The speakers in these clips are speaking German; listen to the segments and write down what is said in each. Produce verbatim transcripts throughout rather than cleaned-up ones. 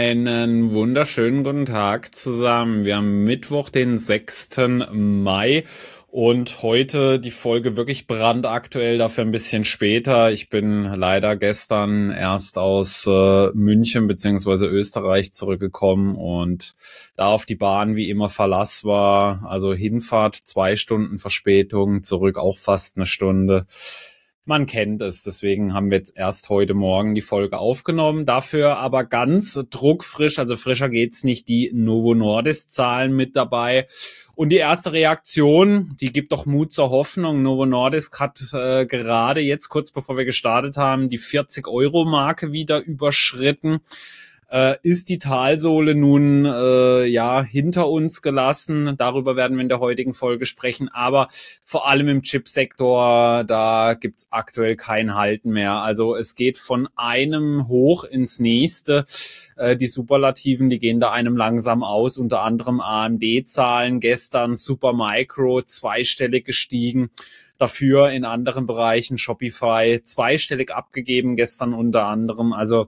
Einen wunderschönen guten Tag zusammen. Wir haben Mittwoch, den sechsten Mai und heute die Folge wirklich brandaktuell, dafür ein bisschen später. Ich bin leider gestern erst aus äh, München beziehungsweise Österreich zurückgekommen und da auf die Bahn wie immer Verlass war. Also Hinfahrt zwei Stunden Verspätung, zurück auch fast eine Stunde. Man kennt es, deswegen haben wir jetzt erst heute Morgen die Folge aufgenommen. Dafür aber ganz druckfrisch, also frischer geht's nicht, die Novo Nordisk-Zahlen mit dabei. Und die erste Reaktion, die gibt doch Mut zur Hoffnung. Novo Nordisk hat äh, gerade jetzt, kurz bevor wir gestartet haben, die vierzig-Euro-Marke wieder überschritten. Äh, ist die Talsohle nun äh, ja hinter uns gelassen? Darüber werden wir in der heutigen Folge sprechen. Aber vor allem im Chipsektor, da gibt's aktuell kein Halten mehr. Also es geht von einem hoch ins nächste. Äh, die Superlativen, die gehen da einem langsam aus. Unter anderem A M D-Zahlen gestern, Supermicro zweistellig gestiegen. Dafür in anderen Bereichen Shopify zweistellig abgegeben gestern unter anderem. Also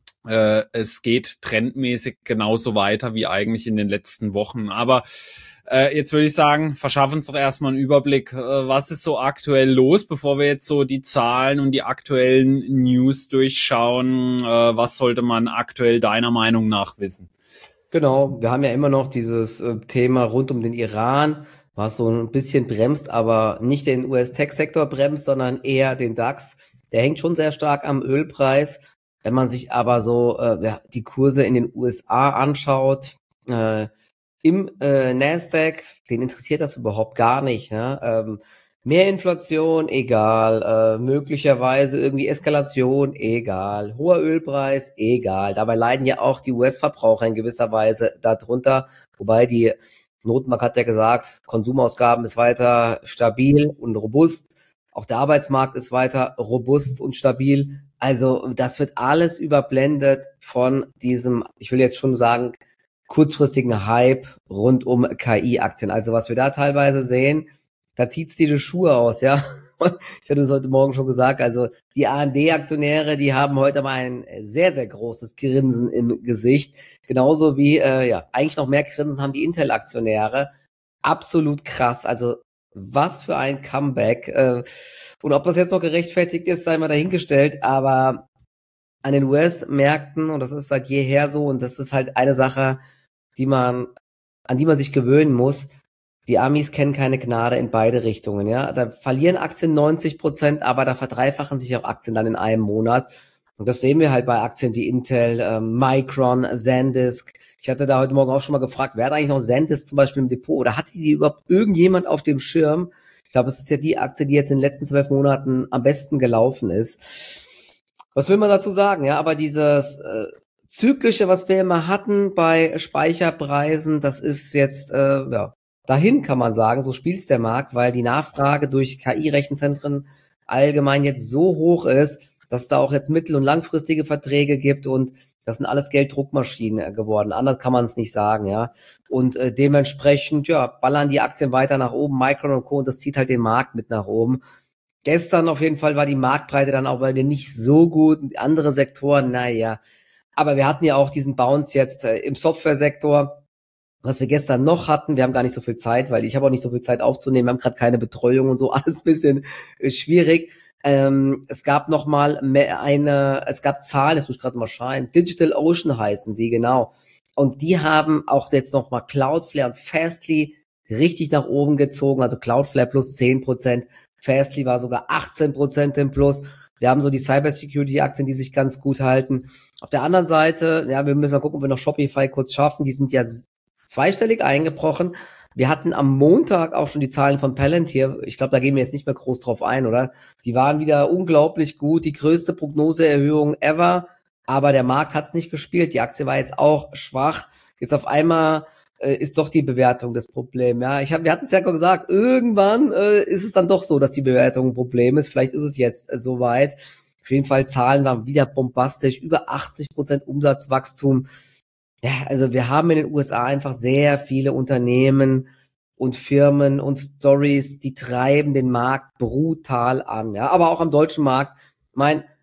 Äh, es geht trendmäßig genauso weiter wie eigentlich in den letzten Wochen. Aber äh, jetzt würde ich sagen, verschaffen uns doch erstmal einen Überblick. Äh, was ist so aktuell los, bevor wir jetzt so die Zahlen und die aktuellen News durchschauen? Äh, was sollte man aktuell deiner Meinung nach wissen? Genau, wir haben ja immer noch dieses äh, Thema rund um den Iran, was so ein bisschen bremst, aber nicht den U S-Tech-Sektor bremst, sondern eher den DAX. Der hängt schon sehr stark am Ölpreis. Wenn man sich aber so äh, ja, die Kurse in den U S A anschaut, äh, im äh, Nasdaq, den interessiert das überhaupt gar nicht. Ne? Ähm, mehr Inflation, egal. Äh, möglicherweise irgendwie Eskalation, egal. Hoher Ölpreis, egal. Dabei leiden ja auch die U S-Verbraucher in gewisser Weise darunter. Wobei die Notenbank hat ja gesagt, Konsumausgaben ist weiter stabil und robust. Auch der Arbeitsmarkt ist weiter robust und stabil. Also das wird alles überblendet von diesem, ich will jetzt schon sagen, kurzfristigen Hype rund um K I-Aktien. Also was wir da teilweise sehen, da zieht's dir die Schuhe aus, ja. Ich hatte es heute Morgen schon gesagt, also die A M D-Aktionäre, die haben heute mal ein sehr, sehr großes Grinsen im Gesicht. Genauso wie, äh, ja, eigentlich noch mehr Grinsen haben die Intel-Aktionäre. Absolut krass, also was für ein Comeback. Äh, und ob das jetzt noch gerechtfertigt ist, sei mal dahingestellt. Aber an den U S-Märkten, und das ist seit jeher so, und das ist halt eine Sache, die man, an die man sich gewöhnen muss. Die Amis kennen keine Gnade in beide Richtungen, ja. Da verlieren Aktien neunzig Prozent, aber da verdreifachen sich auch Aktien dann in einem Monat. Und das sehen wir halt bei Aktien wie Intel, ähm, Micron, SanDisk. Ich hatte da heute Morgen auch schon mal gefragt, wer hat eigentlich noch SanDisk zum Beispiel im Depot oder hatte die überhaupt irgendjemand auf dem Schirm? Ich glaube, es ist ja die Aktie, die jetzt in den letzten zwölf Monaten am besten gelaufen ist. Was will man dazu sagen? Ja, aber dieses äh, Zyklische, was wir immer hatten bei Speicherpreisen, das ist jetzt, äh, ja, dahin kann man sagen, so spielt's der Markt, weil die Nachfrage durch K I-Rechenzentren allgemein jetzt so hoch ist, dass es da auch jetzt mittel- und langfristige Verträge gibt und das sind alles Gelddruckmaschinen geworden. Anders kann man es nicht sagen, ja. Und äh, dementsprechend, ja, ballern die Aktien weiter nach oben, Micron und Co. Und das zieht halt den Markt mit nach oben. Gestern auf jeden Fall war die Marktbreite dann auch bei denen nicht so gut. Andere Sektoren, naja. Aber wir hatten ja auch diesen Bounce jetzt äh, im Softwaresektor, was wir gestern noch hatten. Wir haben gar nicht so viel Zeit, weil ich habe auch nicht so viel Zeit aufzunehmen. Wir haben gerade keine Betreuung und so, alles ein bisschen äh, schwierig. Ähm, es gab noch mal mehr eine, es gab Zahlen, das muss ich gerade mal schauen, DigitalOcean heißen sie, genau. Und die haben auch jetzt noch mal Cloudflare und Fastly richtig nach oben gezogen, also Cloudflare plus zehn Prozent, Fastly war sogar achtzehn Prozent im Plus. Wir haben so die Cybersecurity-Aktien, die sich ganz gut halten. Auf der anderen Seite, ja, wir müssen mal gucken, ob wir noch Shopify kurz schaffen, die sind ja zweistellig eingebrochen. Wir hatten am Montag auch schon die Zahlen von Palantir. Ich glaube, da gehen wir jetzt nicht mehr groß drauf ein, oder? Die waren wieder unglaublich gut, die größte Prognoseerhöhung ever, aber der Markt hat's nicht gespielt. Die Aktie war jetzt auch schwach. Jetzt auf einmal äh, ist doch die Bewertung das Problem. Ja, ich hab, wir hatten es ja gesagt, irgendwann äh, ist es dann doch so, dass die Bewertung ein Problem ist. Vielleicht ist es jetzt äh, soweit. Auf jeden Fall Zahlen waren wieder bombastisch, über achtzig Prozent Umsatzwachstum. Ja, also wir haben in den U S A einfach sehr viele Unternehmen und Firmen und Stories, die treiben den Markt brutal an. Ja, aber auch am deutschen Markt. Ich meine,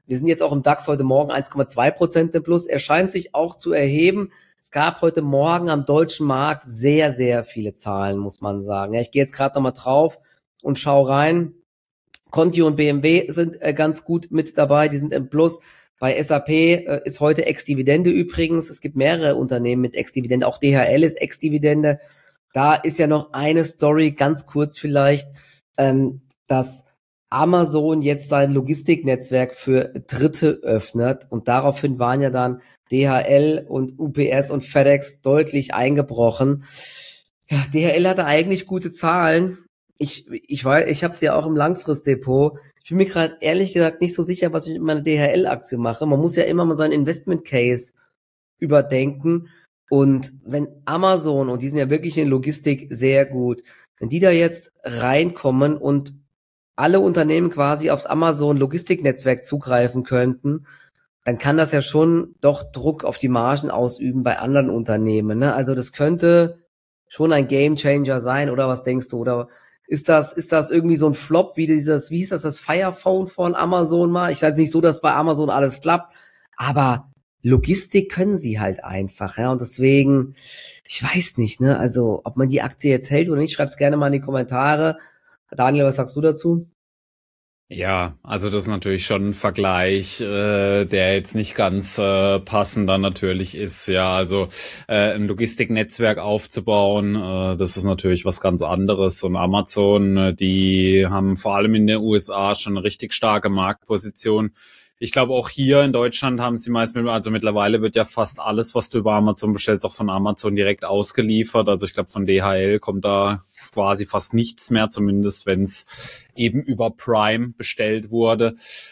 Wir sind jetzt auch im DAX heute Morgen eins Komma zwei Prozent im Plus. Er scheint sich auch zu erheben. Es gab heute Morgen am deutschen Markt sehr, sehr viele Zahlen, muss man sagen. Ja, ich gehe jetzt gerade nochmal drauf und schaue rein. Conti und B M W sind äh, ganz gut mit dabei, die sind im Plus. Bei S A P äh, ist heute Ex-Dividende übrigens. Es gibt mehrere Unternehmen mit Ex-Dividende. Auch D H L ist Ex-Dividende. Da ist ja noch eine Story, ganz kurz vielleicht, ähm, dass Amazon jetzt sein Logistiknetzwerk für Dritte öffnet. Und daraufhin waren ja dann D H L und U P S und FedEx deutlich eingebrochen. Ja, D H L hatte eigentlich gute Zahlen. Ich ich weiß, ich habe es ja auch im Langfristdepot. Ich bin mir gerade ehrlich gesagt nicht so sicher, was ich mit meiner D H L-Aktie mache. Man muss ja immer mal seinen Investment-Case überdenken. Und wenn Amazon, und die sind ja wirklich in Logistik sehr gut, wenn die da jetzt reinkommen und alle Unternehmen quasi aufs Amazon-Logistiknetzwerk zugreifen könnten, dann kann das ja schon doch Druck auf die Margen ausüben bei anderen Unternehmen, ne? Also das könnte schon ein Gamechanger sein, oder was denkst du? Oder ist das, ist das irgendwie so ein Flop wie dieses, wie hieß das, das Fire Phone von Amazon mal? Ich sage nicht so, dass bei Amazon alles klappt, aber Logistik können sie halt einfach, ja, und deswegen, ich weiß nicht, ne, also, ob man die Aktie jetzt hält oder nicht, schreib's gerne mal in die Kommentare. Daniel, was sagst du dazu? Ja, also das ist natürlich schon ein Vergleich, äh, der jetzt nicht ganz äh, passend dann natürlich ist. Ja, also äh, ein Logistiknetzwerk aufzubauen, äh, das ist natürlich was ganz anderes. Und Amazon, äh, die haben vor allem in den U S A schon eine richtig starke Marktposition. Ich glaube, auch hier in Deutschland haben sie meist, also mittlerweile wird ja fast alles, was du über Amazon bestellst, auch von Amazon direkt ausgeliefert. Also ich glaube, von D H L kommt da quasi fast nichts mehr, zumindest wenn es eben über Prime bestellt wurde.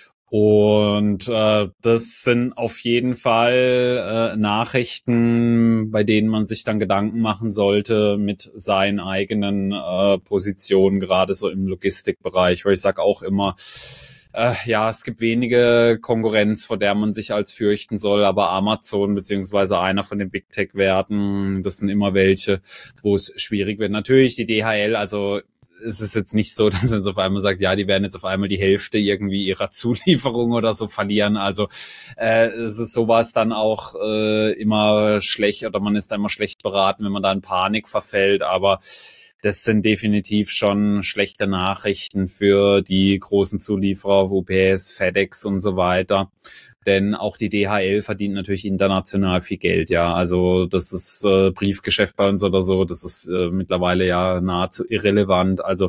Und äh, das sind auf jeden Fall äh, Nachrichten, bei denen man sich dann Gedanken machen sollte mit seinen eigenen äh, Positionen, gerade so im Logistikbereich. Weil ich sage auch immer, Äh, ja, es gibt wenige Konkurrenz, vor der man sich als fürchten soll, aber Amazon beziehungsweise einer von den Big Tech-Werten, das sind immer welche, wo es schwierig wird. Natürlich die D H L, also es ist jetzt nicht so, dass man jetzt auf einmal sagt, ja, die werden jetzt auf einmal die Hälfte irgendwie ihrer Zulieferung oder so verlieren. Also äh, es ist sowas dann auch äh, immer schlecht, oder man ist da immer schlecht beraten, wenn man da in Panik verfällt, aber das sind definitiv schon schlechte Nachrichten für die großen Zulieferer, U P S, FedEx und so weiter. Denn auch die D H L verdient natürlich international viel Geld, ja. Also das ist äh, Briefgeschäft bei uns oder so, das ist äh, mittlerweile ja nahezu irrelevant. Also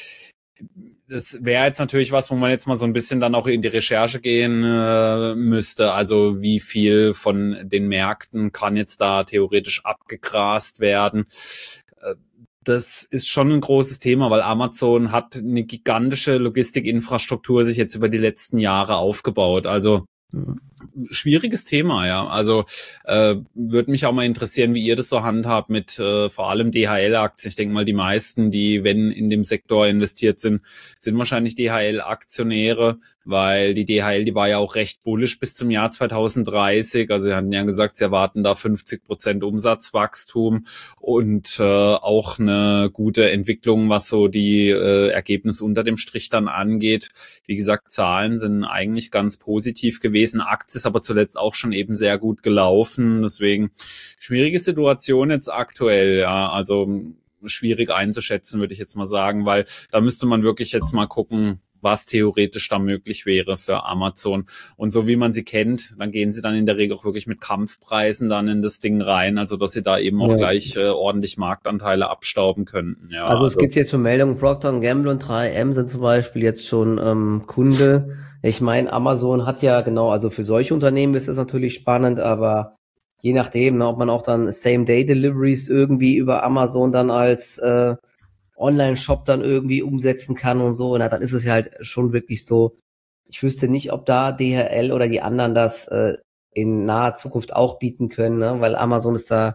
das wäre jetzt natürlich was, wo man jetzt mal so ein bisschen dann auch in die Recherche gehen äh, müsste. Also wie viel von den Märkten kann jetzt da theoretisch abgegrast werden? Äh, Das ist schon ein großes Thema, weil Amazon hat eine gigantische Logistikinfrastruktur sich jetzt über die letzten Jahre aufgebaut. Also schwieriges Thema, ja. Also äh, würde mich auch mal interessieren, wie ihr das so handhabt mit äh, vor allem D H L-Aktien. Ich denke mal, die meisten, die, wenn in dem Sektor investiert sind, sind wahrscheinlich D H L-Aktionäre, weil die D H L, die war ja auch recht bullish bis zum Jahr zwanzig dreißig. Also sie hatten ja gesagt, sie erwarten da fünfzig Prozent Umsatzwachstum und äh, auch eine gute Entwicklung, was so die äh, Ergebnisse unter dem Strich dann angeht. Wie gesagt, Zahlen sind eigentlich ganz positiv gewesen. Aktie ist aber zuletzt auch schon eben sehr gut gelaufen. Deswegen schwierige Situation jetzt aktuell. Ja, also schwierig einzuschätzen, würde ich jetzt mal sagen, weil da müsste man wirklich jetzt mal gucken, was theoretisch da möglich wäre für Amazon. Und so wie man sie kennt, dann gehen sie dann in der Regel auch wirklich mit Kampfpreisen dann in das Ding rein, also dass sie da eben auch ja. gleich äh, ordentlich Marktanteile abstauben könnten. Ja, also, also es gibt jetzt schon Meldungen, Procter und Gamble und drei M sind zum Beispiel jetzt schon ähm, Kunde. Ich meine, Amazon hat ja genau, also für solche Unternehmen ist das natürlich spannend, aber je nachdem, ne, ob man auch dann Same-Day-Deliveries irgendwie über Amazon dann als äh, Online-Shop dann irgendwie umsetzen kann und so, na, dann ist es ja halt schon wirklich so, ich wüsste nicht, ob da D H L oder die anderen das äh, in naher Zukunft auch bieten können, ne? Weil Amazon ist da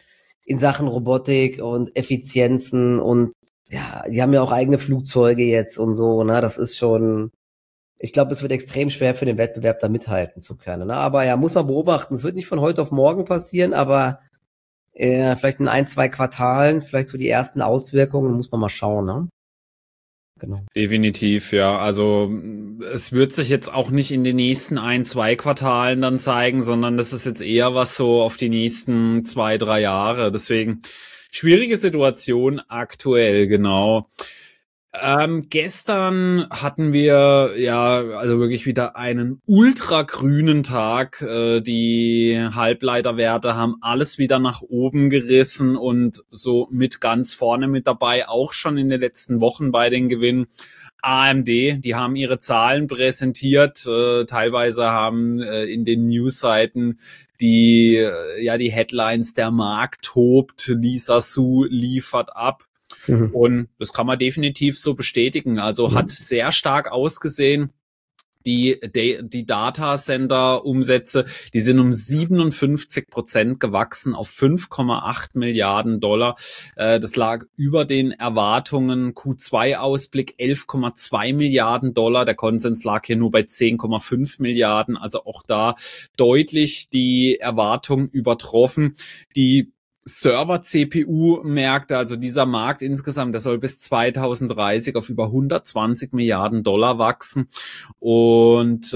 in Sachen Robotik und Effizienzen und ja, die haben ja auch eigene Flugzeuge jetzt und so, ne? Das ist schon, ich glaube, es wird extrem schwer für den Wettbewerb da mithalten zu können, ne? Aber ja, muss man beobachten, es wird nicht von heute auf morgen passieren, aber Äh, vielleicht in ein, zwei Quartalen, vielleicht so die ersten Auswirkungen, muss man mal schauen, ne? Genau. Definitiv, ja. Also es wird sich jetzt auch nicht in den nächsten ein, zwei Quartalen dann zeigen, sondern das ist jetzt eher was so auf die nächsten zwei, drei Jahre. Deswegen schwierige Situation aktuell, genau. Ähm, gestern hatten wir ja also wirklich wieder einen ultragrünen Tag. Äh, die Halbleiterwerte haben alles wieder nach oben gerissen und so mit ganz vorne mit dabei, auch schon in den letzten Wochen bei den Gewinnen. A M D, die haben ihre Zahlen präsentiert. Äh, teilweise haben äh, in den Newsseiten die äh, ja die Headlines: Der Markt tobt, Lisa Su liefert ab. Mhm. Und das kann man definitiv so bestätigen. Also Mhm. hat sehr stark ausgesehen. Die, die Datacenter-Umsätze, die sind um siebenundfünfzig Prozent gewachsen auf fünf Komma acht Milliarden Dollar. Das lag über den Erwartungen. Q zwei Ausblick elf Komma zwei Milliarden Dollar. Der Konsens lag hier nur bei zehn Komma fünf Milliarden. Also auch da deutlich die Erwartung übertroffen. Die Server-C P U-Märkte, also dieser Markt insgesamt, der soll bis zweitausenddreißig auf über hundertzwanzig Milliarden Dollar wachsen. Und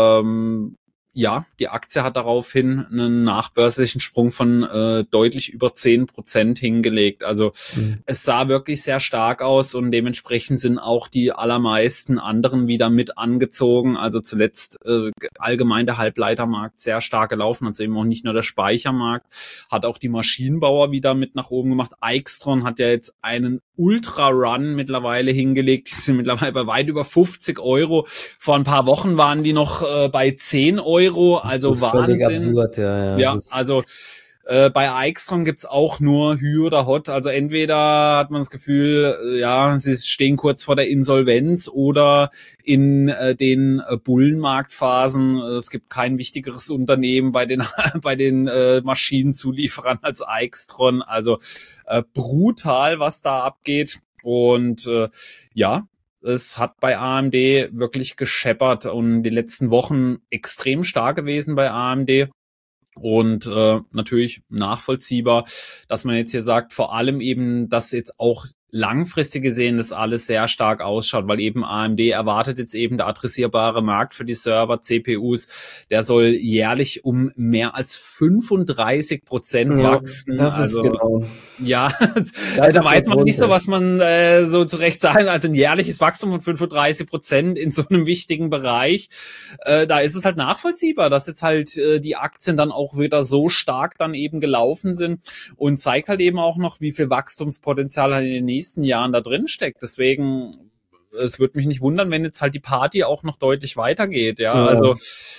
ähm, ja, die Aktie hat daraufhin einen nachbörslichen Sprung von äh, deutlich über zehn Prozent hingelegt. Also mhm. es sah wirklich sehr stark aus und dementsprechend sind auch die allermeisten anderen wieder mit angezogen. Also zuletzt äh, allgemein der Halbleitermarkt sehr stark gelaufen, also eben auch nicht nur der Speichermarkt, hat auch die Maschinenbauer wieder mit nach oben gemacht. Aixtron hat ja jetzt einen Ultra-Run mittlerweile hingelegt. Die sind mittlerweile bei weit über fünfzig Euro. Vor ein paar Wochen waren die noch äh, bei zehn Euro. Also das ist völlig Wahnsinn. Absurd, ja, ja. Ja, also äh, bei Aixtron gibt's auch nur Hü oder Hot. Also entweder hat man das Gefühl, äh, ja, sie stehen kurz vor der Insolvenz, oder in äh, den äh, Bullenmarktphasen. Äh, es gibt kein wichtigeres Unternehmen bei den bei den äh, Maschinenzulieferern als Aixtron. Also äh, brutal, was da abgeht. Und äh, ja, es hat bei A M D wirklich gescheppert und die letzten Wochen extrem stark gewesen bei A M D. Und äh, natürlich nachvollziehbar, dass man jetzt hier sagt, vor allem eben, dass jetzt auch langfristig gesehen das alles sehr stark ausschaut, weil eben A M D erwartet jetzt eben, der adressierbare Markt für die Server-C P Us, der soll jährlich um mehr als fünfunddreißig Prozent ja, wachsen. Das ist also genau. Ja, also da weiß man nicht so, was man äh, so zurecht sagen. Also ein jährliches Wachstum von fünfunddreißig Prozent in so einem wichtigen Bereich. Äh, da ist es halt nachvollziehbar, dass jetzt halt äh, die Aktien dann auch wieder so stark dann eben gelaufen sind, und zeigt halt eben auch noch, wie viel Wachstumspotenzial halt in den nächsten Jahren da drin steckt. Deswegen, es würde mich nicht wundern, wenn jetzt halt die Party auch noch deutlich weitergeht. Ja, ja. Also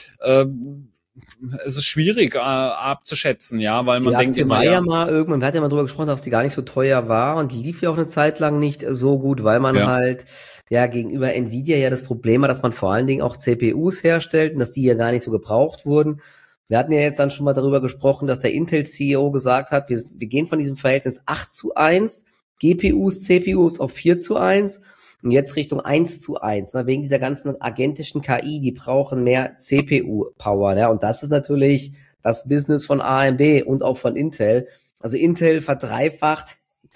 ähm, es ist schwierig äh, abzuschätzen, ja, weil man die denkt Aktie immer, war ja, ja mal irgendwann, wir hatten ja mal drüber gesprochen, dass die gar nicht so teuer war, und die lief ja auch eine Zeit lang nicht so gut, weil man ja. halt ja gegenüber Nvidia ja das Problem hat, dass man vor allen Dingen auch C P Us herstellt und dass die ja gar nicht so gebraucht wurden. Wir hatten ja jetzt dann schon mal darüber gesprochen, dass der Intel-C E O gesagt hat, wir, wir gehen von diesem Verhältnis acht zu eins, G P Us, C P Us auf vier zu eins und jetzt Richtung eins zu eins, ne, wegen dieser ganzen agentischen K I, die brauchen mehr C P U-Power, ne, und das ist natürlich das Business von A M D und auch von Intel. Also Intel verdreifacht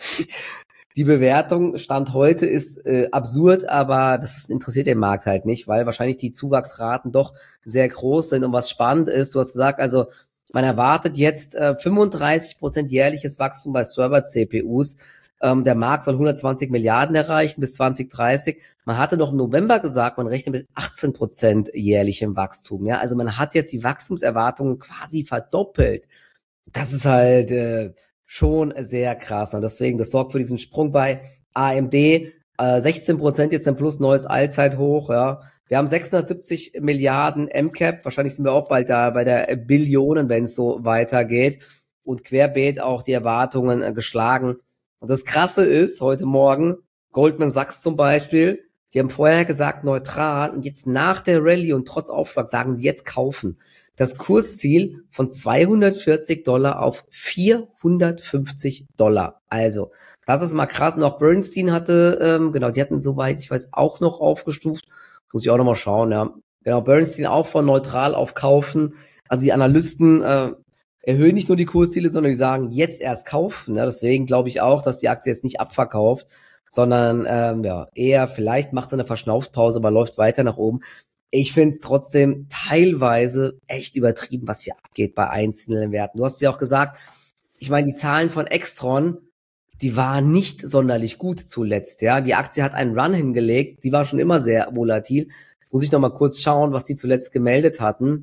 die Bewertung, Stand heute ist äh, absurd, aber das interessiert den Markt halt nicht, weil wahrscheinlich die Zuwachsraten doch sehr groß sind. Und was spannend ist, du hast gesagt, also man erwartet jetzt äh, fünfunddreißig Prozent jährliches Wachstum bei Server-C P Us. Ähm, der Markt soll hundertzwanzig Milliarden erreichen bis zwanzig dreißig. Man hatte noch im November gesagt, man rechnet mit achtzehn Prozent jährlichem Wachstum. Ja, also man hat jetzt die Wachstumserwartungen quasi verdoppelt. Das ist halt äh, schon sehr krass. Und deswegen, das sorgt für diesen Sprung bei A M D. Äh, sechzehn Prozent jetzt ein plus neues Allzeithoch, ja. Wir haben sechshundertsiebzig Milliarden M Cap. Wahrscheinlich sind wir auch bald da bei der Billionen, wenn es so weitergeht. Und querbeet auch die Erwartungen äh, geschlagen. Und das Krasse ist, heute Morgen, Goldman Sachs zum Beispiel, die haben vorher gesagt neutral, und jetzt nach der Rallye und trotz Aufschlag sagen sie jetzt kaufen. Das Kursziel von zweihundertvierzig Dollar auf vierhundertfünfzig Dollar. Also, das ist mal krass. Und auch Bernstein hatte, ähm, genau, die hatten soweit, ich weiß, auch noch aufgestuft. Muss ich auch noch mal schauen, ja. Genau, Bernstein auch von neutral auf kaufen. Also die Analysten äh, erhöhen nicht nur die Kursziele, sondern die sagen, jetzt erst kaufen. Ja. Deswegen glaube ich auch, dass die Aktie jetzt nicht abverkauft, sondern ähm, ja, eher vielleicht macht sie eine Verschnaufpause, aber läuft weiter nach oben. Ich finde es trotzdem teilweise echt übertrieben, was hier abgeht bei einzelnen Werten. Du hast ja auch gesagt, ich meine, die Zahlen von Extron, die waren nicht sonderlich gut zuletzt, ja. Die Aktie hat einen Run hingelegt, die war schon immer sehr volatil. Jetzt muss ich noch mal kurz schauen, was die zuletzt gemeldet hatten.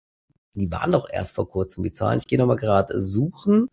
Die waren doch erst vor kurzem, die Zahlen. Ich gehe noch mal gerade suchen.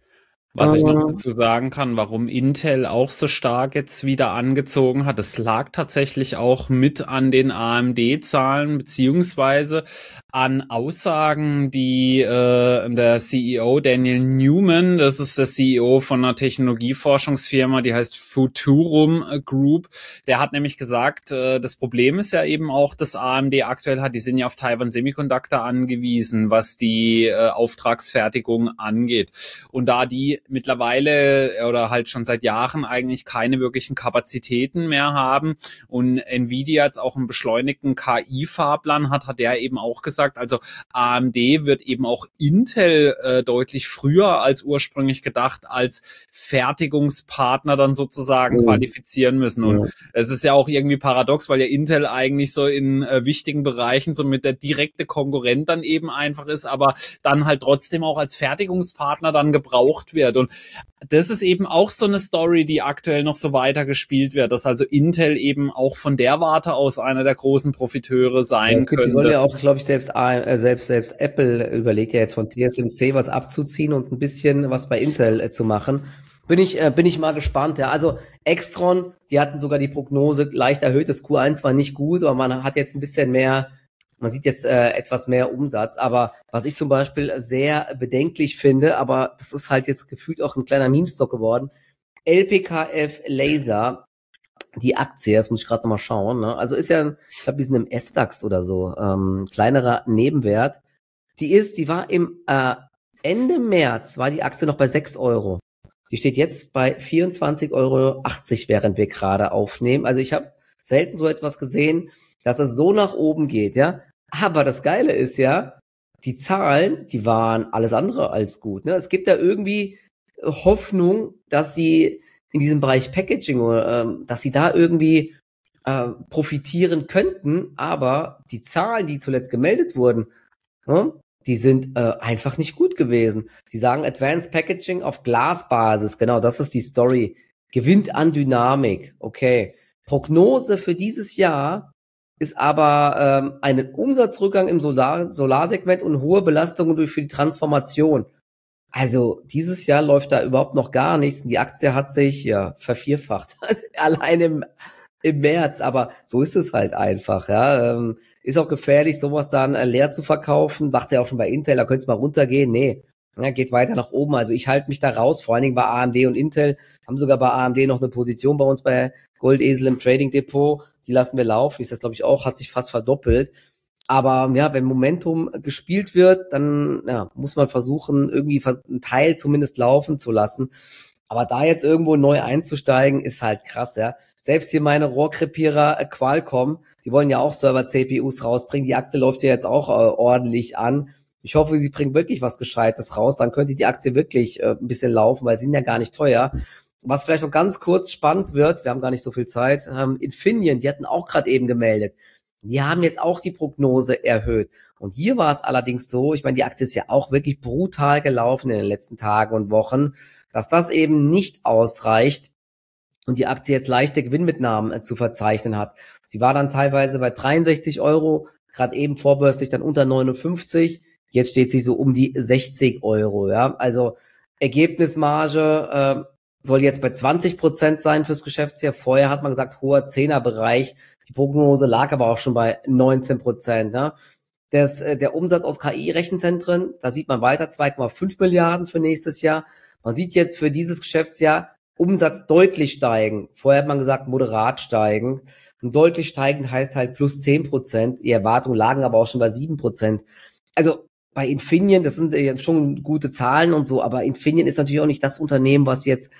Was ich noch dazu sagen kann, warum Intel auch so stark jetzt wieder angezogen hat, es lag tatsächlich auch mit an den A M D-Zahlen beziehungsweise an Aussagen, die äh, der C E O Daniel Newman, das ist der C E O von einer Technologieforschungsfirma, die heißt Futurum Group, der hat nämlich gesagt, äh, das Problem ist ja eben auch, dass A M D aktuell hat, die sind ja auf Taiwan Semiconductor angewiesen, was die äh, Auftragsfertigung angeht. Und da die mittlerweile oder halt schon seit Jahren eigentlich keine wirklichen Kapazitäten mehr haben und Nvidia jetzt auch einen beschleunigten K I-Fahrplan hat, hat er eben auch gesagt, also A M D wird eben auch Intel äh, deutlich früher als ursprünglich gedacht als Fertigungspartner dann sozusagen mhm. qualifizieren müssen. Und ja. es ist ja auch irgendwie paradox, weil ja Intel eigentlich so in äh, wichtigen Bereichen so mit der direkte Konkurrent dann eben einfach ist, aber dann halt trotzdem auch als Fertigungspartner dann gebraucht wird. Und das ist eben auch so eine Story, die aktuell noch so weiter gespielt wird, dass also Intel eben auch von der Warte aus einer der großen Profiteure sein ja, könnte. Die soll ja auch, glaube ich, selbst, äh, selbst selbst Apple überlegt ja jetzt von T S M C was abzuziehen und ein bisschen was bei Intel äh, zu machen. Bin ich äh, bin ich mal gespannt. Ja, also Extron, die hatten sogar die Prognose leicht erhöht. Das Q eins war nicht gut, aber man hat jetzt ein bisschen mehr. Man sieht jetzt äh, etwas mehr Umsatz, aber was ich zum Beispiel sehr bedenklich finde, aber das ist halt jetzt gefühlt auch ein kleiner Meme-Stock geworden, L P K F Laser, die Aktie, das muss ich gerade nochmal schauen, ne? Also ist ja, ich glaube, die sind im S DAX oder so, ähm, kleinerer Nebenwert. Die ist, die war im äh, Ende März, war die Aktie noch bei sechs Euro. Die steht jetzt bei vierundzwanzig Euro achtzig, während wir gerade aufnehmen. Also ich habe selten so etwas gesehen, dass es so nach oben geht, ja. Aber das Geile ist ja, die Zahlen, die waren alles andere als gut. Ne? Es gibt da irgendwie Hoffnung, dass sie in diesem Bereich Packaging, oder, ähm, dass sie da irgendwie äh, profitieren könnten. Aber die Zahlen, die zuletzt gemeldet wurden, ne, die sind äh, einfach nicht gut gewesen. Die sagen Advanced Packaging auf Glasbasis. Genau, das ist die Story. Gewinnt an Dynamik. Okay. Prognose für dieses Jahr ist aber ähm, ein Umsatzrückgang im Solar Solarsegment und hohe Belastungen durch für die Transformation. Also dieses Jahr läuft da überhaupt noch gar nichts. Und die Aktie hat sich ja vervierfacht, also allein im, im März. Aber so ist es halt einfach. Ja, ähm, ist auch gefährlich, sowas dann äh, leer zu verkaufen. Macht ja auch schon bei Intel, da könnte es mal runtergehen. Nee, ja, geht weiter nach oben. Also ich halte mich da raus, vor allen Dingen bei A M D und Intel. Haben sogar bei A M D noch eine Position bei uns bei Goldesel im Trading Depot. Die lassen wir laufen. Ist das, glaube ich, auch, hat sich fast verdoppelt. Aber ja, wenn Momentum gespielt wird, dann ja, muss man versuchen, irgendwie einen Teil zumindest laufen zu lassen. Aber da jetzt irgendwo neu einzusteigen, ist halt krass, ja. Selbst hier meine Rohrkrepierer äh, Qualcomm, die wollen ja auch Server-C P Us rausbringen. Die Aktie läuft ja jetzt auch äh, ordentlich an. Ich hoffe, sie bringen wirklich was Gescheites raus. Dann könnte die Aktie wirklich äh, ein bisschen laufen, weil sie sind ja gar nicht teuer. Was vielleicht noch ganz kurz spannend wird, wir haben gar nicht so viel Zeit, ähm, Infineon, die hatten auch gerade eben gemeldet. Die haben jetzt auch die Prognose erhöht. Und hier war es allerdings so, ich meine, die Aktie ist ja auch wirklich brutal gelaufen in den letzten Tagen und Wochen, dass das eben nicht ausreicht und die Aktie jetzt leichte Gewinnmitnahmen äh, zu verzeichnen hat. Sie war dann teilweise bei dreiundsechzig Euro, gerade eben vorbörslich dann unter neunundfünfzig. Jetzt steht sie so um die sechzig Euro. Ja, also Ergebnismarge äh, soll jetzt bei zwanzig Prozent sein fürs Geschäftsjahr. Vorher hat man gesagt, hoher Zehnerbereich. Die Prognose lag aber auch schon bei neunzehn Prozent. Ne? Das, äh, der Umsatz aus K I-Rechenzentren, da sieht man weiter zwei Komma fünf Milliarden für nächstes Jahr. Man sieht jetzt für dieses Geschäftsjahr Umsatz deutlich steigen. Vorher hat man gesagt, moderat steigen. Und deutlich steigend heißt halt plus zehn Prozent. Die Erwartungen lagen aber auch schon bei sieben Prozent. Also bei Infineon, das sind ja schon gute Zahlen und so, aber Infineon ist natürlich auch nicht das Unternehmen, was jetzt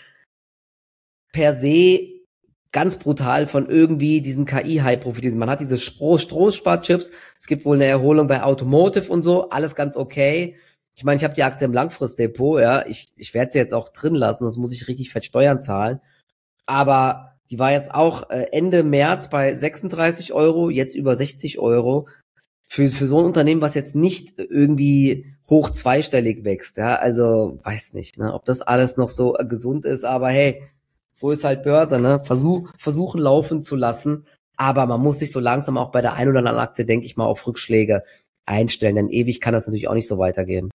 per se ganz brutal von irgendwie diesem K I-Hype profitiert. Man hat diese Stromsparchips, es gibt wohl eine Erholung bei Automotive und so, alles ganz okay. Ich meine, ich habe die Aktie im Langfristdepot, ja, ich ich werde sie jetzt auch drin lassen, das muss ich richtig fett Steuern zahlen. Aber Die war jetzt auch äh, Ende März bei sechsunddreißig Euro, jetzt über sechzig Euro. Für, für so ein Unternehmen, was jetzt nicht irgendwie hoch zweistellig wächst, ja, also weiß nicht, ne, ob das alles noch so äh, gesund ist, aber hey, so ist halt Börse, ne, Versuch, versuchen laufen zu lassen, aber man muss sich so langsam auch bei der ein oder anderen Aktie, denke ich mal, auf Rückschläge einstellen, denn ewig kann das natürlich auch nicht so weitergehen.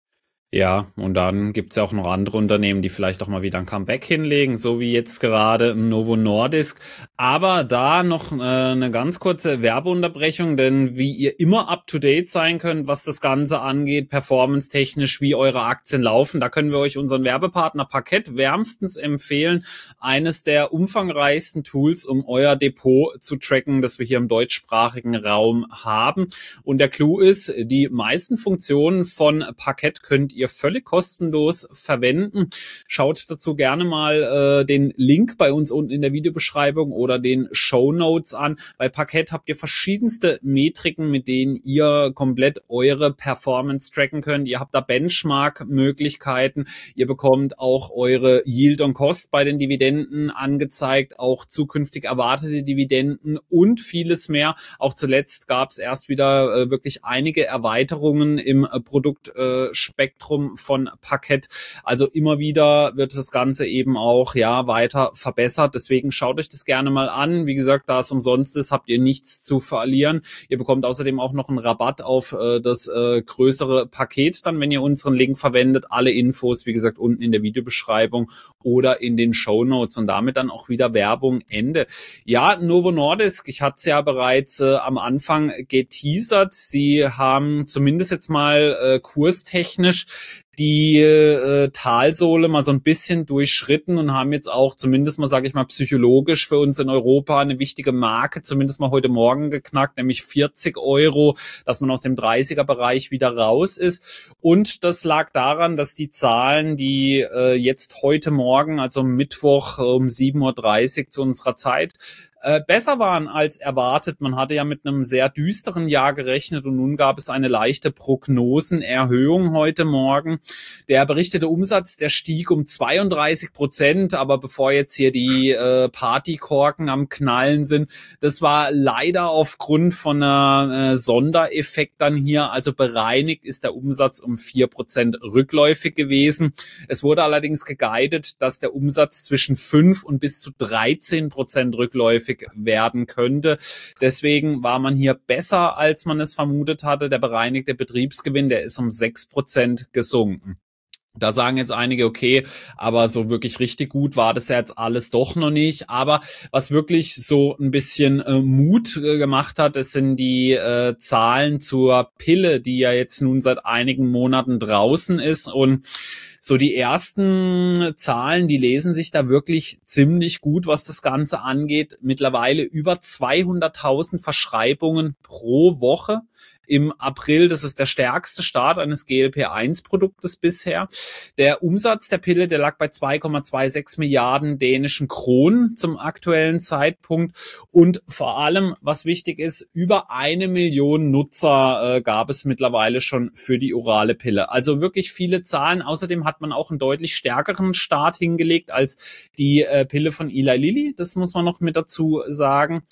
Ja, und dann gibt's ja auch noch andere Unternehmen, die vielleicht auch mal wieder ein Comeback hinlegen, so wie jetzt gerade Novo Nordisk. Aber da noch äh, eine ganz kurze Werbeunterbrechung, denn wie ihr immer up-to-date sein könnt, was das Ganze angeht, performance-technisch, wie eure Aktien laufen, da können wir euch unseren Werbepartner Parkett wärmstens empfehlen. Eines der umfangreichsten Tools, um euer Depot zu tracken, das wir hier im deutschsprachigen Raum haben. Und der Clou ist, die meisten Funktionen von Parkett könnt ihr völlig kostenlos verwenden. Schaut dazu gerne mal äh, den Link bei uns unten in der Videobeschreibung oder den Shownotes an. Bei Parkett habt ihr verschiedenste Metriken, mit denen ihr komplett eure Performance tracken könnt. Ihr habt da Benchmark-Möglichkeiten. Ihr bekommt auch eure Yield on Cost bei den Dividenden angezeigt, auch zukünftig erwartete Dividenden und vieles mehr. Auch zuletzt gab es erst wieder äh, wirklich einige Erweiterungen im äh, Produktspektrum von Parkett. Also immer wieder wird das Ganze eben auch ja weiter verbessert. Deswegen schaut euch das gerne mal an. Wie gesagt, da es umsonst ist, habt ihr nichts zu verlieren. Ihr bekommt außerdem auch noch einen Rabatt auf äh, das äh, größere Paket, dann wenn ihr unseren Link verwendet. Alle Infos, wie gesagt, unten in der Videobeschreibung oder in den Shownotes und damit dann auch wieder Werbung Ende. Ja, Novo Nordisk, ich hatte es ja bereits äh, am Anfang geteasert. Sie haben zumindest jetzt mal äh, kurstechnisch die äh, Talsohle mal so ein bisschen durchschritten und haben jetzt auch zumindest mal, sage ich mal, psychologisch für uns in Europa eine wichtige Marke, zumindest mal heute Morgen geknackt, nämlich vierzig Euro, dass man aus dem dreißiger-Bereich wieder raus ist. Und das lag daran, dass die Zahlen, die äh, jetzt heute Morgen, also Mittwoch um sieben Uhr dreißig zu unserer Zeit, äh, besser waren als erwartet. Man hatte ja mit einem sehr düsteren Jahr gerechnet und nun gab es eine leichte Prognosenerhöhung heute Morgen. Der berichtete Umsatz, der stieg um zweiunddreißig Prozent, aber bevor jetzt hier die äh, Partykorken am Knallen sind, das war leider aufgrund von einer äh, Sondereffekt dann hier, also bereinigt ist der Umsatz um vier Prozent rückläufig gewesen. Es wurde allerdings geguidet, dass der Umsatz zwischen fünf und bis zu dreizehn Prozent rückläufig werden könnte. Deswegen war man hier besser, als man es vermutet hatte. Der bereinigte Betriebsgewinn, der ist um sechs Prozent gesunken. Da sagen jetzt einige, okay, aber so wirklich richtig gut war das ja jetzt alles doch noch nicht. Aber was wirklich so ein bisschen äh, Mut äh, gemacht hat, das sind die äh, Zahlen zur Pille, die ja jetzt nun seit einigen Monaten draußen ist. Und so die ersten Zahlen, die lesen sich da wirklich ziemlich gut, was das Ganze angeht. Mittlerweile über zweihunderttausend Verschreibungen pro Woche. Im April, das ist der stärkste Start eines G L P eins Produktes bisher. Der Umsatz der Pille, der lag bei zwei Komma sechsundzwanzig Milliarden dänischen Kronen zum aktuellen Zeitpunkt. Und vor allem, was wichtig ist, über eine Million Nutzer äh, gab es mittlerweile schon für die orale Pille. Also wirklich viele Zahlen. Außerdem hat man auch einen deutlich stärkeren Start hingelegt als die äh, Pille von Eli Lilly. Das muss man noch mit dazu sagen.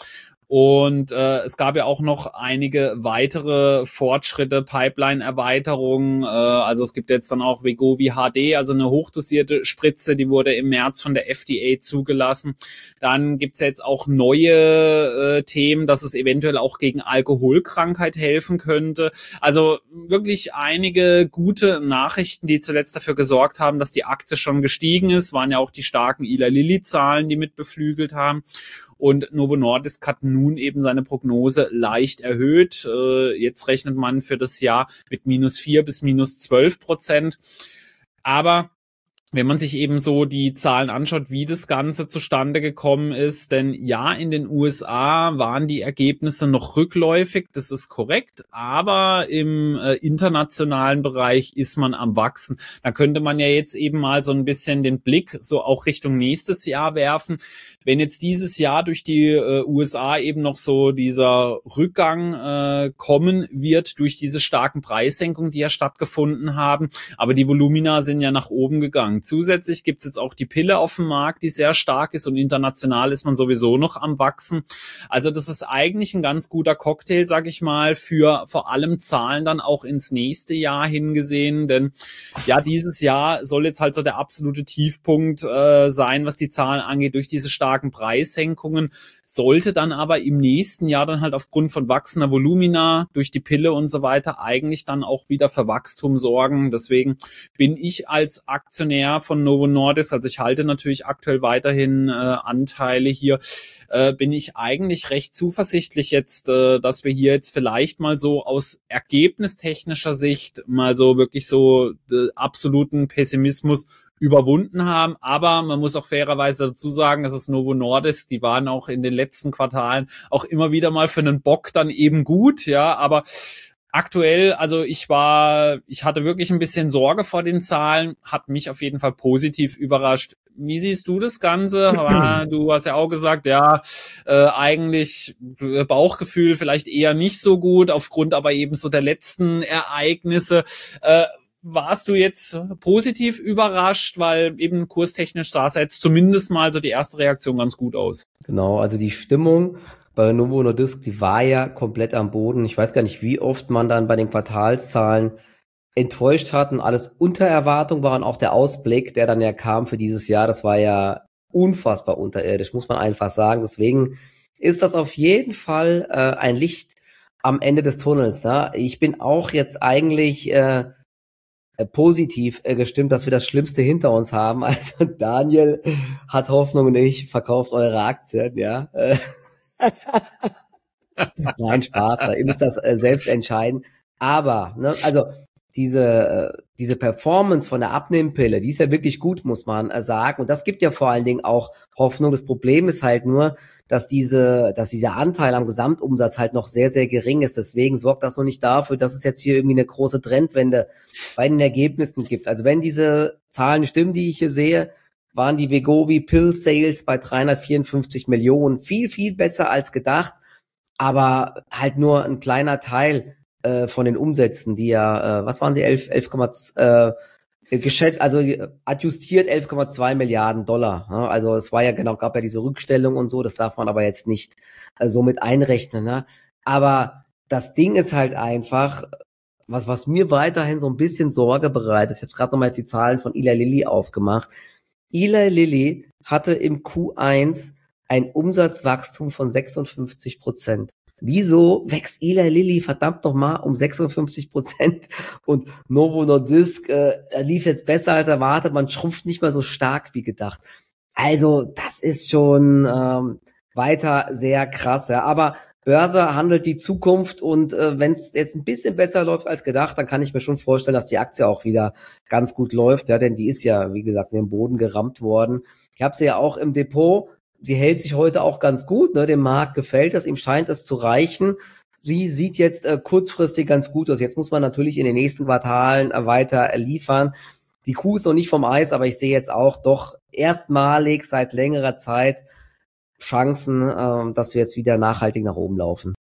Und äh, es gab ja auch noch einige weitere Fortschritte, Pipeline-Erweiterungen. Äh, also es gibt jetzt dann auch Wegovy H D, also eine hochdosierte Spritze, die wurde im März von der F D A zugelassen. Dann gibt's ja jetzt auch neue äh, Themen, dass es eventuell auch gegen Alkoholkrankheit helfen könnte. Also wirklich einige gute Nachrichten, die zuletzt dafür gesorgt haben, dass die Aktie schon gestiegen ist. Waren ja auch die starken Eli Lilly-Zahlen, die mit beflügelt haben. Und Novo Nordisk hat nun eben seine Prognose leicht erhöht. Jetzt rechnet man für das Jahr mit minus vier bis minus zwölf Prozent. Aber wenn man sich eben so die Zahlen anschaut, wie das Ganze zustande gekommen ist, denn ja, in den U S A waren die Ergebnisse noch rückläufig, das ist korrekt, aber im äh, internationalen Bereich ist man am Wachsen. Da könnte man ja jetzt eben mal so ein bisschen den Blick so auch Richtung nächstes Jahr werfen. Wenn jetzt dieses Jahr durch die äh, U S A eben noch so dieser Rückgang äh, kommen wird durch diese starken Preissenkungen, die ja stattgefunden haben, aber die Volumina sind ja nach oben gegangen. steigen. Zusätzlich gibt's jetzt auch die Pille auf dem Markt, die sehr stark ist und international ist man sowieso noch am Wachsen. Also das ist eigentlich ein ganz guter Cocktail, sag ich mal, für vor allem Zahlen dann auch ins nächste Jahr hingesehen, denn ja, dieses Jahr soll jetzt halt so der absolute Tiefpunkt äh, sein, was die Zahlen angeht, durch diese starken Preissenkungen, sollte dann aber im nächsten Jahr dann halt aufgrund von wachsender Volumina durch die Pille und so weiter eigentlich dann auch wieder für Wachstum sorgen. Deswegen bin ich als Aktionär von Novo Nordisk, also ich halte natürlich aktuell weiterhin äh, Anteile hier, äh, bin ich eigentlich recht zuversichtlich jetzt, äh, dass wir hier jetzt vielleicht mal so aus ergebnistechnischer Sicht mal so wirklich so äh, absoluten Pessimismus überwunden haben, aber man muss auch fairerweise dazu sagen, dass es Novo Nordisk, die waren auch in den letzten Quartalen auch immer wieder mal für einen Bock dann eben gut, ja, aber aktuell, also ich war, ich hatte wirklich ein bisschen Sorge vor den Zahlen, hat mich auf jeden Fall positiv überrascht. Wie siehst du das Ganze? Du hast ja auch gesagt, ja, äh, eigentlich Bauchgefühl vielleicht eher nicht so gut, aufgrund aber eben so der letzten Ereignisse. Äh, Warst du jetzt positiv überrascht, weil eben kurstechnisch sah es jetzt zumindest mal so die erste Reaktion ganz gut aus? Genau, also die Stimmung bei Novo Nordisk, die war ja komplett am Boden. Ich weiß gar nicht, wie oft man dann bei den Quartalszahlen enttäuscht hat und alles unter Erwartung war und auch der Ausblick, der dann ja kam für dieses Jahr, das war ja unfassbar unterirdisch, muss man einfach sagen. Deswegen ist das auf jeden Fall äh, ein Licht am Ende des Tunnels. Ne? Ich bin auch jetzt eigentlich äh, positiv äh, gestimmt, dass wir das Schlimmste hinter uns haben. Also Daniel hat Hoffnung und ich verkauft eure Aktien, ja. Nein, Spaß, da ihr müsst das äh, selbst entscheiden. Aber, ne, also diese äh, diese Performance von der Abnehmpille, die ist ja wirklich gut, muss man äh, sagen. Und das gibt ja vor allen Dingen auch Hoffnung. Das Problem ist halt nur, dass diese, dass dieser Anteil am Gesamtumsatz halt noch sehr, sehr gering ist. Deswegen sorgt das noch nicht dafür, dass es jetzt hier irgendwie eine große Trendwende bei den Ergebnissen gibt. Also wenn diese Zahlen stimmen, die ich hier sehe, waren die Wegovy Pill Sales bei dreihundertvierundfünfzig Millionen. Viel, viel besser als gedacht, aber halt nur ein kleiner Teil äh, von den Umsätzen, die ja, äh, was waren sie, elf, elf, äh, geschätzt, also adjustiert elf Komma zwei Milliarden Dollar. Ne? Also es war ja genau, gab ja diese Rückstellung und so, das darf man aber jetzt nicht äh, so mit einrechnen. Ne? Aber das Ding ist halt einfach, was was mir weiterhin so ein bisschen Sorge bereitet. Ich habe gerade nochmal jetzt die Zahlen von Eli Lilly aufgemacht. Eli Lilly hatte im Q eins ein Umsatzwachstum von sechsundfünfzig Prozent. Wieso wächst Eli Lilly verdammt nochmal um sechsundfünfzig Prozent und Novo Nordisk äh, lief jetzt besser als erwartet, man schrumpft nicht mehr so stark wie gedacht. Also das ist schon ähm, weiter sehr krass, ja. Aber Börse handelt die Zukunft und äh, wenn es jetzt ein bisschen besser läuft als gedacht, dann kann ich mir schon vorstellen, dass die Aktie auch wieder ganz gut läuft, ja, denn die ist ja, wie gesagt, in den Boden gerammt worden. Ich habe sie ja auch im Depot. Sie hält sich heute auch ganz gut, ne? Dem Markt gefällt das, ihm scheint es zu reichen. Sie sieht jetzt äh, kurzfristig ganz gut aus. Jetzt muss man natürlich in den nächsten Quartalen äh, weiter äh, liefern. Die Kuh ist noch nicht vom Eis, aber ich sehe jetzt auch doch erstmalig seit längerer Zeit Chancen, äh, dass wir jetzt wieder nachhaltig nach oben laufen.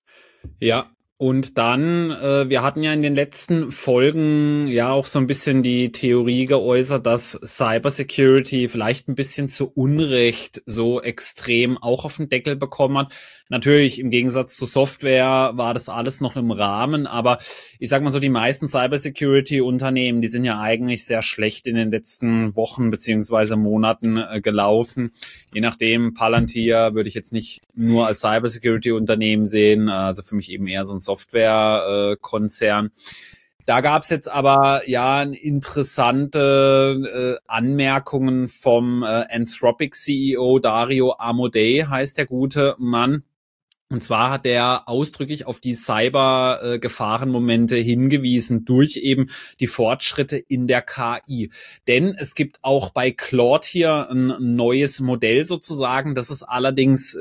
Ja. Und dann, äh, wir hatten ja in den letzten Folgen ja auch so ein bisschen die Theorie geäußert, dass Cybersecurity vielleicht ein bisschen zu Unrecht so extrem auch auf den Deckel bekommen hat. Natürlich, im Gegensatz zu Software war das alles noch im Rahmen, aber ich sag mal so, die meisten Cybersecurity-Unternehmen, die sind ja eigentlich sehr schlecht in den letzten Wochen beziehungsweise Monaten äh, gelaufen. Je nachdem, Palantir würde ich jetzt nicht nur als Cybersecurity-Unternehmen sehen, also für mich eben eher so ein Softwarekonzern. Äh, da gab's jetzt aber ja interessante äh, Anmerkungen vom äh, Anthropic C E O Dario Amodei, heißt der gute Mann. Und zwar hat er ausdrücklich auf die Cyber-Gefahrenmomente hingewiesen durch eben die Fortschritte in der K I. Denn es gibt auch bei Claude hier ein neues Modell sozusagen. Das ist allerdings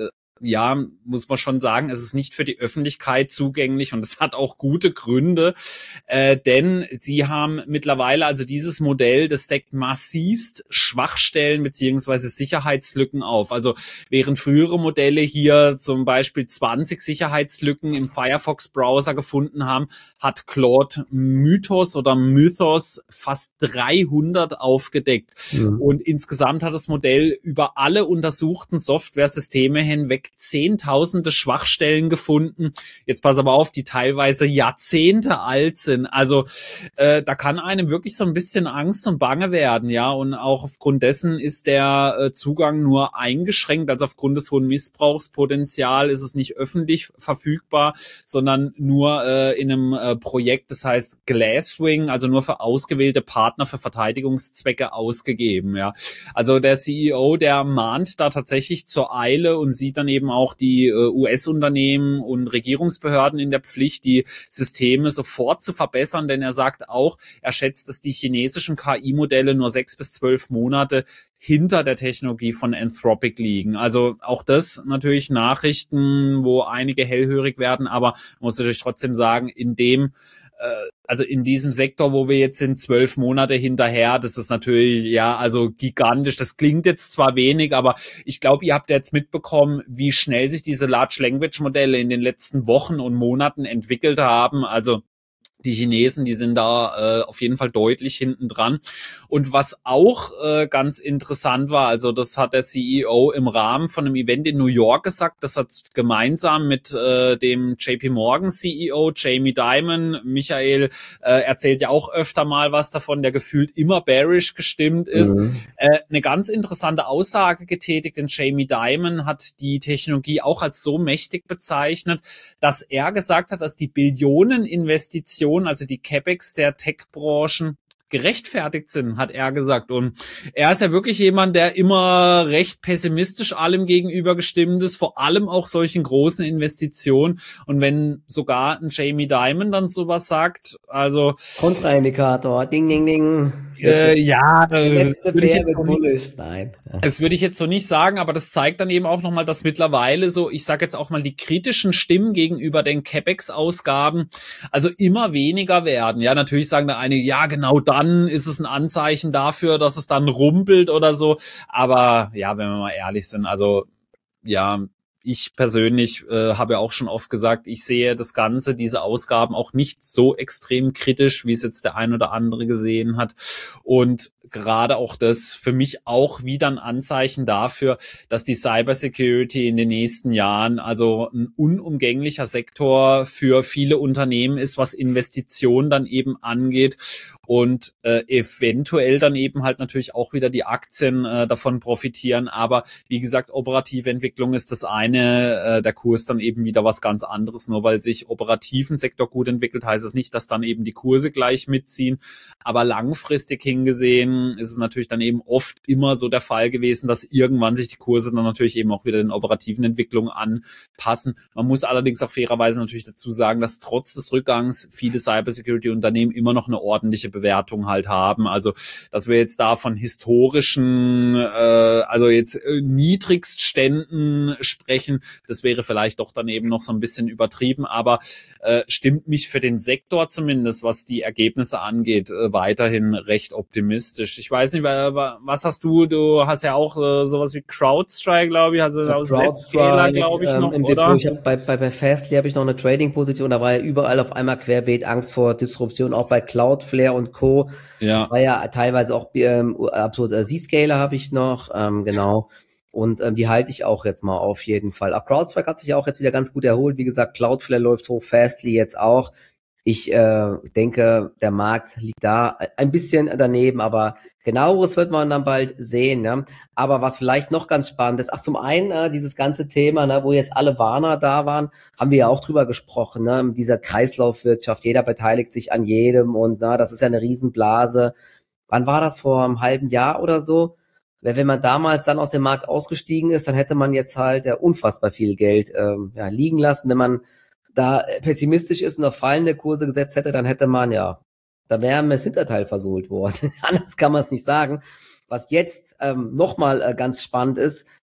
ja, muss man schon sagen, es ist nicht für die Öffentlichkeit zugänglich und es hat auch gute Gründe, äh, denn sie haben mittlerweile, also dieses Modell, das deckt massivst Schwachstellen beziehungsweise Sicherheitslücken auf. Also während frühere Modelle hier zum Beispiel zwanzig Sicherheitslücken im Firefox-Browser gefunden haben, hat Claude Mythos oder Mythos fast dreihundert aufgedeckt. Mhm. Und insgesamt hat das Modell über alle untersuchten Softwaresysteme hinweg zehntausende Schwachstellen gefunden. Jetzt pass aber auf, die teilweise Jahrzehnte alt sind. Also äh, da kann einem wirklich so ein bisschen Angst und Bange werden, ja. Und auch aufgrund dessen ist der äh, Zugang nur eingeschränkt. Also aufgrund des hohen Missbrauchspotenzials ist es nicht öffentlich verfügbar, sondern nur äh, in einem äh, Projekt, das heißt Glasswing, also nur für ausgewählte Partner für Verteidigungszwecke ausgegeben, ja. Also der C E O, der mahnt da tatsächlich zur Eile und sieht dann eben auch die äh, U S-Unternehmen und Regierungsbehörden in der Pflicht, die Systeme sofort zu verbessern, denn er sagt auch, er schätzt, dass die chinesischen K I-Modelle nur sechs bis zwölf Monate hinter der Technologie von Anthropic liegen. Also auch das natürlich Nachrichten, wo einige hellhörig werden, aber man muss natürlich trotzdem sagen, in dem also in diesem Sektor, wo wir jetzt sind, zwölf Monate hinterher, das ist natürlich, ja, also gigantisch. Das klingt jetzt zwar wenig, aber ich glaube, ihr habt jetzt mitbekommen, wie schnell sich diese Large Language Modelle in den letzten Wochen und Monaten entwickelt haben. Also die Chinesen, die sind da äh, auf jeden Fall deutlich hinten dran. Und was auch äh, ganz interessant war, also das hat der C E O im Rahmen von einem Event in New York gesagt, das hat gemeinsam mit äh, dem J P Morgan C E O Jamie Dimon, Michael äh, erzählt ja auch öfter mal was davon, der gefühlt immer bearish gestimmt ist, mhm. äh, eine ganz interessante Aussage getätigt, denn Jamie Dimon hat die Technologie auch als so mächtig bezeichnet, dass er gesagt hat, dass die Billioneninvestitionen, also die CapEx der Tech-Branchen, gerechtfertigt sind, hat er gesagt. Und er ist ja wirklich jemand, der immer recht pessimistisch allem gegenüber gestimmt ist, vor allem auch solchen großen Investitionen. Und wenn sogar ein Jamie Dimon dann sowas sagt, also Kontraindikator, ding, ding, ding. Äh, ja, der letzte würde ich Bär jetzt wird bullish. Nein. Das würde ich jetzt so nicht sagen, aber das zeigt dann eben auch nochmal, dass mittlerweile so, ich sage jetzt auch mal, die kritischen Stimmen gegenüber den CapEx-Ausgaben also immer weniger werden. Ja, natürlich sagen da einige, ja, genau dann ist es ein Anzeichen dafür, dass es dann rumpelt oder so. Aber ja, wenn wir mal ehrlich sind, also ja, ich persönlich äh, habe ja auch schon oft gesagt, ich sehe das Ganze, diese Ausgaben auch nicht so extrem kritisch, wie es jetzt der ein oder andere gesehen hat. Und gerade auch das für mich auch wieder ein Anzeichen dafür, dass die Cybersecurity in den nächsten Jahren also ein unumgänglicher Sektor für viele Unternehmen ist, was Investitionen dann eben angeht. Und äh, eventuell dann eben halt natürlich auch wieder die Aktien äh, davon profitieren. Aber wie gesagt, operative Entwicklung ist das eine, äh, der Kurs dann eben wieder was ganz anderes. Nur weil sich operativen Sektor gut entwickelt, heißt es nicht, dass dann eben die Kurse gleich mitziehen. Aber langfristig hingesehen ist es natürlich dann eben oft immer so der Fall gewesen, dass irgendwann sich die Kurse dann natürlich eben auch wieder den operativen Entwicklungen anpassen. Man muss allerdings auch fairerweise natürlich dazu sagen, dass trotz des Rückgangs viele Cybersecurity-Unternehmen immer noch eine ordentliche Bewertung halt haben. Also, dass wir jetzt da von historischen, äh, also jetzt äh, Niedrigstständen sprechen, das wäre vielleicht doch dann eben noch so ein bisschen übertrieben, aber äh, stimmt mich für den Sektor zumindest, was die Ergebnisse angeht, äh, weiterhin recht optimistisch. Ich weiß nicht, was hast du, du hast ja auch äh, sowas wie CrowdStrike, glaube ich, also ja, CrowdStrike, glaube ich, ähm, noch, im oder? Depot. Ich hab bei, bei, bei Fastly habe ich noch eine Trading-Position, da war ja überall auf einmal querbeet Angst vor Disruption, auch bei Cloudflare und Co. Ja. Das war ja teilweise auch ähm, absolut äh, Z-Scaler habe ich noch, ähm, genau. Und ähm, die halte ich auch jetzt mal auf jeden Fall. Aber CrowdStrike hat sich auch jetzt wieder ganz gut erholt. Wie gesagt, Cloudflare läuft hoch, Fastly jetzt auch. Ich äh, denke, der Markt liegt da ein bisschen daneben, aber genaueres wird man dann bald sehen. Ne? Aber was vielleicht noch ganz spannend ist, ach zum einen äh, dieses ganze Thema, ne, wo jetzt alle Warner da waren, haben wir ja auch drüber gesprochen, ne, dieser Kreislaufwirtschaft, jeder beteiligt sich an jedem und na, das ist ja eine Riesenblase. Wann war das, vor einem halben Jahr oder so? Wenn man damals dann aus dem Markt ausgestiegen ist, dann hätte man jetzt halt ja unfassbar viel Geld ähm, ja, liegen lassen. Wenn man da pessimistisch ist und auf fallende Kurse gesetzt hätte, dann hätte man ja, da wäre mir das Hinterteil versohlt worden. Anders kann man es nicht sagen. Was jetzt ähm, nochmal äh, ganz spannend ist,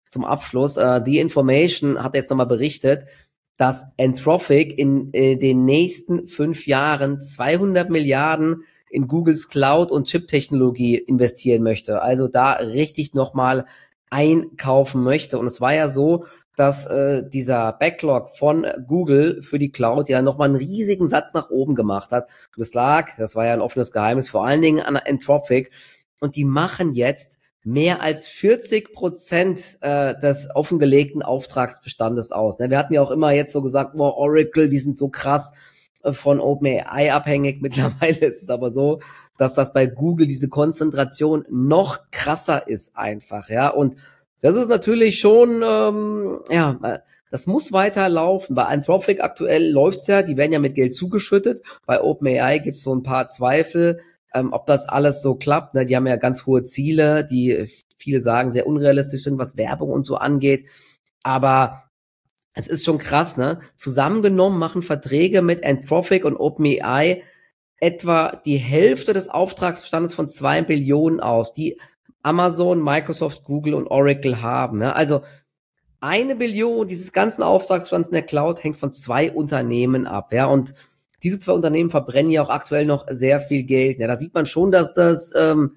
zum Abschluss. Äh, The Information hat jetzt nochmal berichtet, dass Anthropic in äh, den nächsten fünf Jahren zweihundert Milliarden in Googles Cloud- und Chip-Technologie investieren möchte. Also da richtig nochmal einkaufen möchte. Und es war ja so, dass äh, dieser Backlog von Google für die Cloud ja nochmal einen riesigen Satz nach oben gemacht hat. Und es lag, das war ja ein offenes Geheimnis, vor allen Dingen an Anthropic. Und die machen jetzt mehr als vierzig Prozent äh, des offengelegten Auftragsbestandes aus. Ne? Wir hatten ja auch immer jetzt so gesagt, boah, Oracle, die sind so krass äh, von OpenAI abhängig. Mittlerweile ist es aber so, dass das bei Google diese Konzentration noch krasser ist einfach, ja. Und das ist natürlich schon, ähm, ja, das muss weiterlaufen. Bei Anthropic aktuell läuft's ja, die werden ja mit Geld zugeschüttet. Bei OpenAI gibt's so ein paar Zweifel, ähm, ob das alles so klappt. Ne? Die haben ja ganz hohe Ziele, die viele sagen sehr unrealistisch sind, was Werbung und so angeht. Aber es ist schon krass, ne? Zusammengenommen machen Verträge mit Anthropic und OpenAI etwa die Hälfte des Auftragsbestandes von zwei Billionen aus, die Amazon, Microsoft, Google und Oracle haben. Ja? Also eine Billion dieses ganzen Auftragsbestands in der Cloud hängt von zwei Unternehmen ab. Ja, und diese zwei Unternehmen verbrennen ja auch aktuell noch sehr viel Geld. Ja, da sieht man schon, dass das ähm,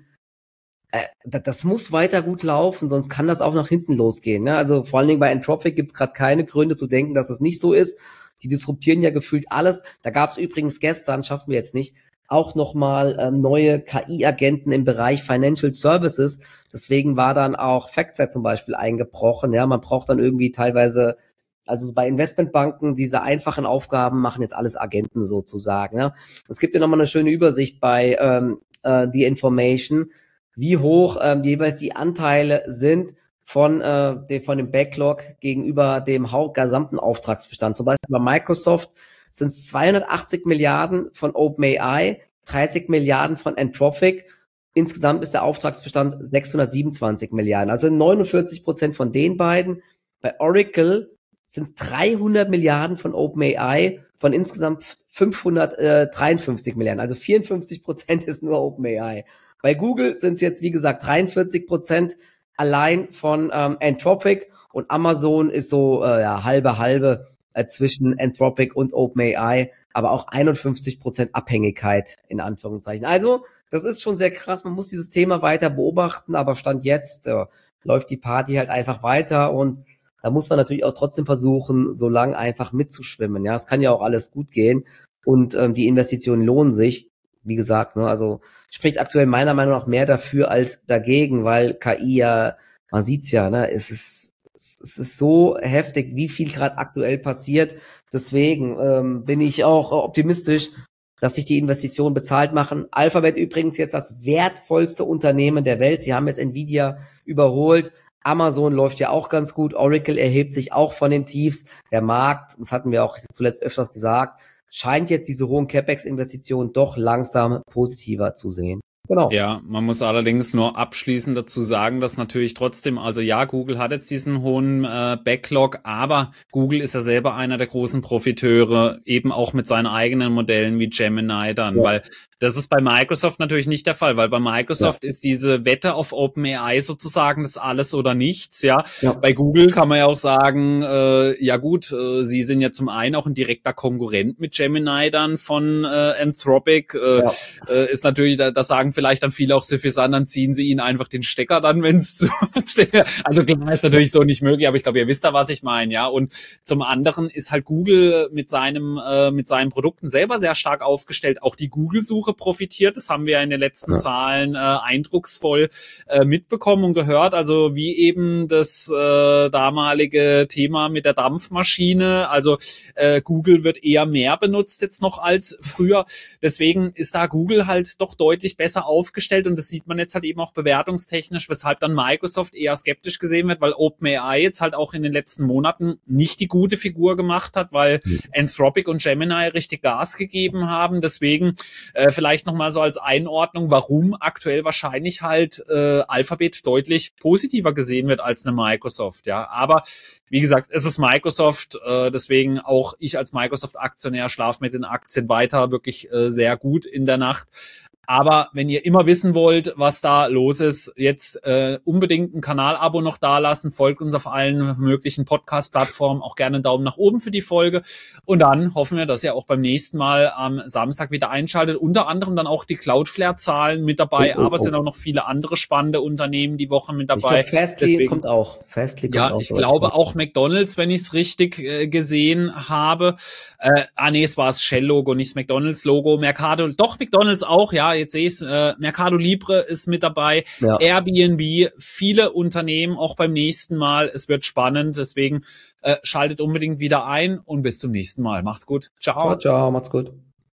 äh, das, das muss weiter gut laufen, sonst kann das auch nach hinten losgehen. Ne? Also vor allen Dingen bei Anthropic gibt es gerade keine Gründe zu denken, dass das nicht so ist. Die disruptieren ja gefühlt alles. Da gab es übrigens gestern, schaffen wir jetzt nicht, auch nochmal ähm, neue K I-Agenten im Bereich Financial Services. Deswegen war dann auch FactSet zum Beispiel eingebrochen. Ja, man braucht dann irgendwie teilweise, also bei Investmentbanken, diese einfachen Aufgaben machen jetzt alles Agenten sozusagen. Ja. Es gibt ja nochmal eine schöne Übersicht bei ähm, äh, The Information, wie hoch ähm, jeweils die Anteile sind von äh, dem, von dem Backlog gegenüber dem Haupt gesamten Auftragsbestand. Zum Beispiel bei Microsoft sind es zweihundertachtzig Milliarden von OpenAI, dreißig Milliarden von Anthropic. Insgesamt ist der Auftragsbestand sechshundertsiebenundzwanzig Milliarden. Also neunundvierzig Prozent von den beiden. Bei Oracle sind es dreihundert Milliarden von OpenAI, von insgesamt fünfhundertdreiundfünfzig Milliarden. Also vierundfünfzig Prozent ist nur OpenAI. Bei Google sind es jetzt, wie gesagt, dreiundvierzig Prozent allein von ähm, Anthropic, und Amazon ist so äh, ja, halbe halbe äh, zwischen Anthropic und OpenAI, aber auch einundfünfzig Prozent Abhängigkeit in Anführungszeichen. Also das ist schon sehr krass, man muss dieses Thema weiter beobachten, aber Stand jetzt äh, läuft die Party halt einfach weiter, und da muss man natürlich auch trotzdem versuchen, so lang einfach mitzuschwimmen. Ja, es kann ja auch alles gut gehen, und ähm, die Investitionen lohnen sich. Wie gesagt, ne, also spricht aktuell meiner Meinung nach mehr dafür als dagegen, weil K I ja, man sieht's ja, ne, es ist es ist so heftig, wie viel gerade aktuell passiert. Deswegen ähm, bin ich auch optimistisch, dass sich die Investitionen bezahlt machen. Alphabet übrigens jetzt das wertvollste Unternehmen der Welt. Sie haben jetzt Nvidia überholt. Amazon läuft ja auch ganz gut. Oracle erhebt sich auch von den Tiefs. Der Markt, das hatten wir auch zuletzt öfters gesagt, scheint jetzt diese hohen CapEx-Investitionen doch langsam positiver zu sehen. Genau. Ja, man muss allerdings nur abschließend dazu sagen, dass natürlich trotzdem, also ja, Google hat jetzt diesen hohen äh, Backlog, aber Google ist ja selber einer der großen Profiteure, eben auch mit seinen eigenen Modellen wie Gemini dann, ja. Weil das ist bei Microsoft natürlich nicht der Fall, weil bei Microsoft ja. ist diese Wette auf OpenAI sozusagen das alles oder nichts, ja. ja. Bei Google kann man ja auch sagen, äh, ja gut, äh, sie sind ja zum einen auch ein direkter Konkurrent mit Gemini dann von äh, Anthropic, äh, ja. äh, ist natürlich, da, das sagen vielleicht dann viele auch suffisant, dann ziehen sie ihnen einfach den Stecker dann, wenn es zu also klar ist natürlich so nicht möglich, aber ich glaube, ihr wisst da, was ich meine, ja. Und zum anderen ist halt Google mit seinem äh, mit seinen Produkten selber sehr stark aufgestellt. Auch die Google-Suche profitiert, das haben wir ja in den letzten ja. Zahlen äh, eindrucksvoll äh, mitbekommen und gehört, also wie eben das äh, damalige Thema mit der Dampfmaschine, also äh, Google wird eher mehr benutzt jetzt noch als früher, deswegen ist da Google halt doch deutlich besser aufgestellt, und das sieht man jetzt halt eben auch bewertungstechnisch, weshalb dann Microsoft eher skeptisch gesehen wird, weil OpenAI jetzt halt auch in den letzten Monaten nicht die gute Figur gemacht hat, weil mhm. Anthropic und Gemini richtig Gas gegeben haben, deswegen äh, vielleicht nochmal so als Einordnung, warum aktuell wahrscheinlich halt äh, Alphabet deutlich positiver gesehen wird als eine Microsoft, ja, aber wie gesagt, es ist Microsoft, äh, deswegen auch ich als Microsoft-Aktionär schlafe mit den Aktien weiter wirklich äh, sehr gut in der Nacht. Aber wenn ihr immer wissen wollt, was da los ist, jetzt äh, unbedingt ein Kanalabo noch dalassen, folgt uns auf allen möglichen Podcast-Plattformen, auch gerne einen Daumen nach oben für die Folge. Und dann hoffen wir, dass ihr auch beim nächsten Mal am Samstag wieder einschaltet. Unter anderem dann auch die Cloudflare-Zahlen mit dabei, oh, oh, aber es sind auch noch viele andere spannende Unternehmen die Woche mit dabei. Ich glaub, Fastly Deswegen, kommt auch. Fastly kommt ja, auch ich glaube auch McDonald's, wenn ich es richtig äh, gesehen habe. Äh, ah nee, es war das Shell-Logo, nicht das McDonald's-Logo. Mercado, doch McDonald's auch, ja, jetzt sehe ich es. Äh, Mercado Libre ist mit dabei. Ja. Airbnb, viele Unternehmen auch beim nächsten Mal. Es wird spannend, deswegen äh, schaltet unbedingt wieder ein und bis zum nächsten Mal. Macht's gut. Ciao. Ciao, ciao, macht's gut.